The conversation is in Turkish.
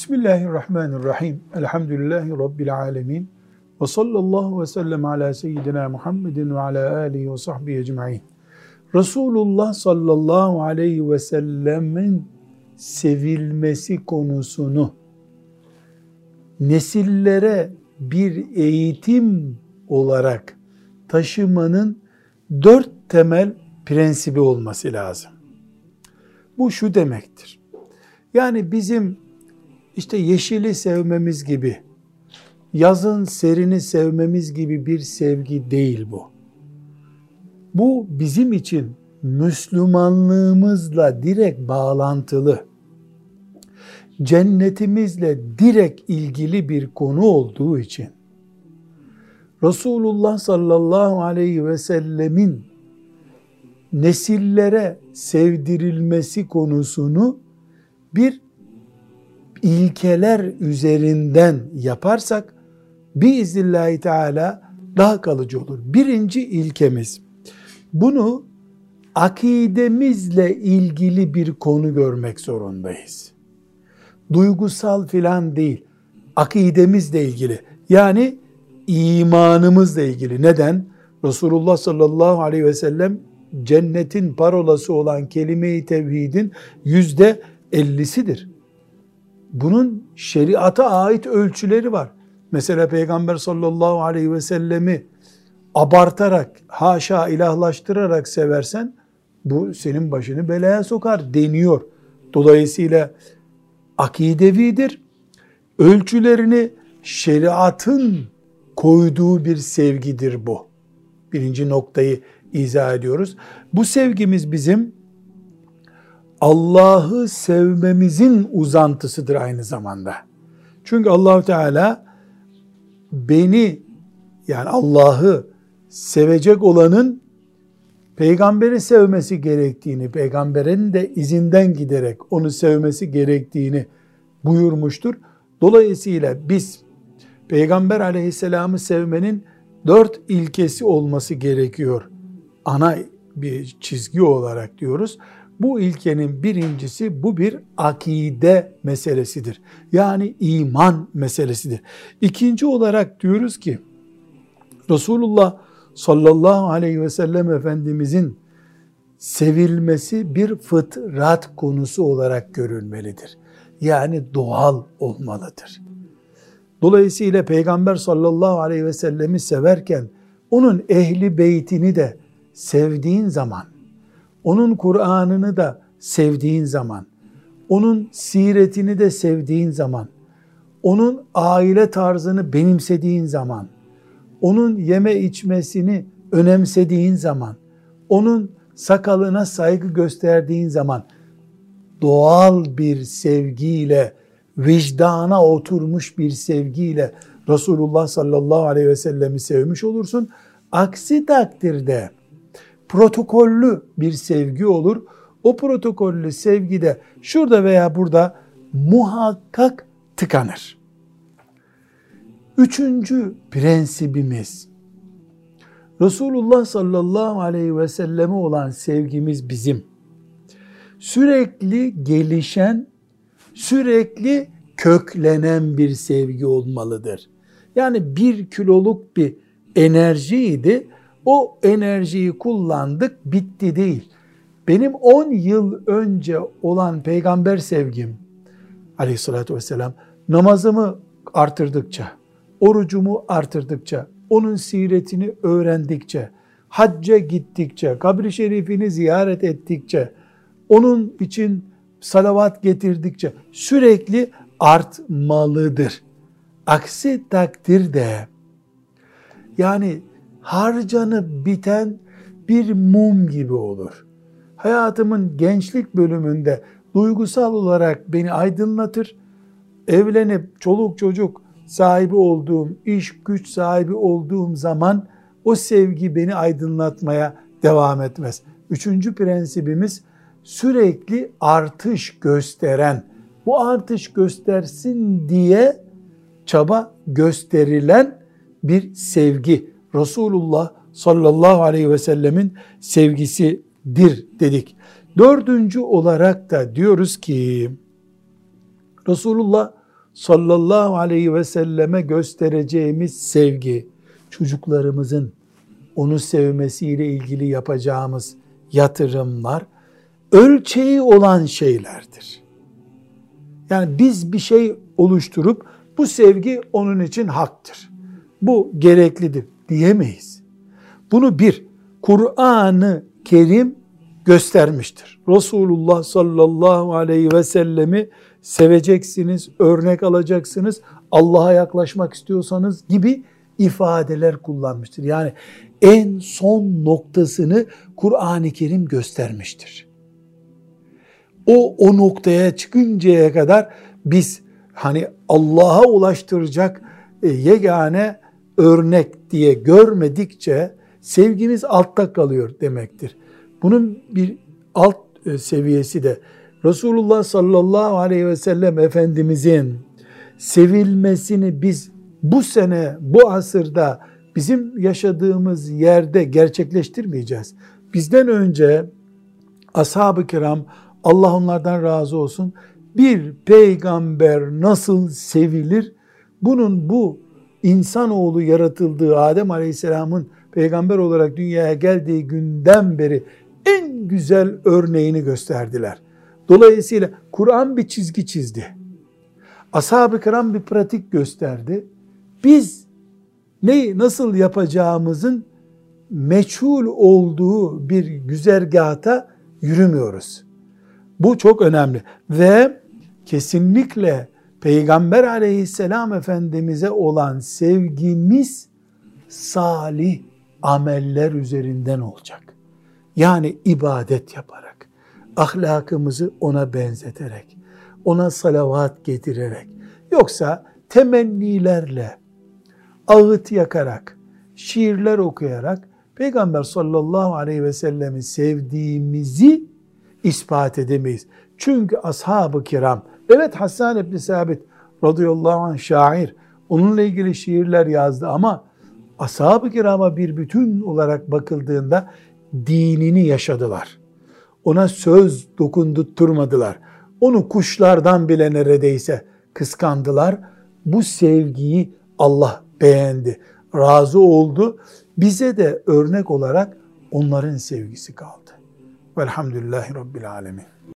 Bismillahirrahmanirrahim. Elhamdülillahi Rabbil alemin. Ve sallallahu ve sellem ala seyyidina Muhammedin ve ala alihi ve sahbihi ecma'in. Resulullah sallallahu aleyhi ve sellemin sevilmesi konusunu nesillere bir eğitim olarak taşımanın 4 temel prensibi olması lazım. Bu şu demektir. Yani bizim İşte yeşili sevmemiz gibi, yazın serini sevmemiz gibi bir sevgi değil bu. Bu bizim için Müslümanlığımızla direkt bağlantılı, cennetimizle direkt ilgili bir konu olduğu için, Resulullah sallallahu aleyhi ve sellemin nesillere sevdirilmesi konusunu bir ilkeler üzerinden yaparsak biiznillahü teala daha kalıcı olur. Birinci ilkemiz, bunu akidemizle ilgili bir konu görmek zorundayız. Duygusal filan değil, akidemizle ilgili. Yani imanımızla ilgili. Neden? Resulullah sallallahu aleyhi ve sellem cennetin parolası olan kelime-i tevhidin %50'sidir. Bunun şeriata ait ölçüleri var. Mesela Peygamber sallallahu aleyhi ve sellemi abartarak, haşa ilahlaştırarak seversen bu senin başını belaya sokar deniyor. Dolayısıyla akidevidir. Ölçülerini şeriatın koyduğu bir sevgidir bu. Birinci noktayı izah ediyoruz. Bu sevgimiz bizim Allah'ı sevmemizin uzantısıdır aynı zamanda. Çünkü Allah-u Teala beni, yani Allah'ı sevecek olanın peygamberi sevmesi gerektiğini, peygamberin de izinden giderek onu sevmesi gerektiğini buyurmuştur. Dolayısıyla biz Peygamber aleyhisselamı sevmenin 4 ilkesi olması gerekiyor. Ana bir çizgi olarak diyoruz. Bu ilkenin birincisi, bu bir akide meselesidir. Yani iman meselesidir. İkinci olarak diyoruz ki Resulullah sallallahu aleyhi ve sellem Efendimizin sevilmesi bir fıtrat konusu olarak görülmelidir. Yani doğal olmalıdır. Dolayısıyla Peygamber sallallahu aleyhi ve sellemi severken onun ehli beytini de sevdiğin zaman, onun Kur'an'ını da sevdiğin zaman, onun siretini de sevdiğin zaman, onun aile tarzını benimsediğin zaman, onun yeme içmesini önemsediğin zaman, onun sakalına saygı gösterdiğin zaman, doğal bir sevgiyle, vicdana oturmuş bir sevgiyle Resulullah sallallahu aleyhi ve sellemi sevmiş olursun. Aksi takdirde protokollü bir sevgi olur. O protokollü sevgi de şurada veya burada muhakkak tıkanır. Üçüncü prensibimiz, Resulullah sallallahu aleyhi ve selleme olan sevgimiz bizim sürekli gelişen, sürekli köklenen bir sevgi olmalıdır. Yani 1 kiloluk bir enerjiydi. O enerjiyi kullandık, bitti değil. Benim 10 yıl önce olan peygamber sevgim aleyhissalatü vesselam, namazımı artırdıkça, orucumu artırdıkça, onun siretini öğrendikçe, hacca gittikçe, kabri şerifini ziyaret ettikçe, onun için salavat getirdikçe sürekli artmalıdır. Aksi takdirde yani harcanıp biten bir mum gibi olur. Hayatımın gençlik bölümünde duygusal olarak beni aydınlatır. Evlenip çoluk çocuk sahibi olduğum, iş güç sahibi olduğum zaman o sevgi beni aydınlatmaya devam etmez. Üçüncü prensibimiz sürekli artış gösteren, bu artış göstersin diye çaba gösterilen bir sevgi. Resulullah sallallahu aleyhi ve sellemin sevgisidir dedik. Dördüncü olarak da diyoruz ki Resulullah sallallahu aleyhi ve selleme göstereceğimiz sevgi, çocuklarımızın onu sevmesiyle ilgili yapacağımız yatırımlar ölçeği olan şeylerdir. Yani biz bir şey oluşturup bu sevgi onun için haktır, bu gereklidir diyemeyiz. Bunu bir, Kur'an-ı Kerim göstermiştir. Resulullah sallallahu aleyhi ve sellemi seveceksiniz, örnek alacaksınız, Allah'a yaklaşmak istiyorsanız gibi ifadeler kullanmıştır. Yani en son noktasını Kur'an-ı Kerim göstermiştir. O noktaya çıkıncaya kadar biz hani Allah'a ulaştıracak yegane örnek diye görmedikçe sevgimiz altta kalıyor demektir. Bunun bir alt seviyesi de Resulullah sallallahu aleyhi ve sellem Efendimizin sevilmesini biz bu sene, bu asırda bizim yaşadığımız yerde gerçekleştirmeyeceğiz. Bizden önce ashab-ı kiram, Allah onlardan razı olsun, bir peygamber nasıl sevilir? Bunun bu insanoğlu yaratıldığı Adem Aleyhisselam'ın peygamber olarak dünyaya geldiği günden beri en güzel örneğini gösterdiler. Dolayısıyla Kur'an bir çizgi çizdi. Ashab-ı kiram bir pratik gösterdi. Biz nasıl yapacağımızın meçhul olduğu bir güzergahta yürümüyoruz. Bu çok önemli ve kesinlikle Peygamber aleyhisselam Efendimiz'e olan sevgimiz salih ameller üzerinden olacak. Yani ibadet yaparak, ahlakımızı ona benzeterek, ona salavat getirerek, yoksa temennilerle, ağıt yakarak, şiirler okuyarak Peygamber sallallahu aleyhi ve sellemi sevdiğimizi ispat edemeyiz. Çünkü ashab-ı kiram, evet Hassan ibn Sabit radıyallahu anh şair, onunla ilgili şiirler yazdı ama ashab-ı kirama bir bütün olarak bakıldığında dinini yaşadılar. Ona söz dokundurtmadılar. Onu kuşlardan bile neredeyse kıskandılar. Bu sevgiyi Allah beğendi, razı oldu. Bize de örnek olarak onların sevgisi kaldı. Velhamdülillahi Rabbil Alemin.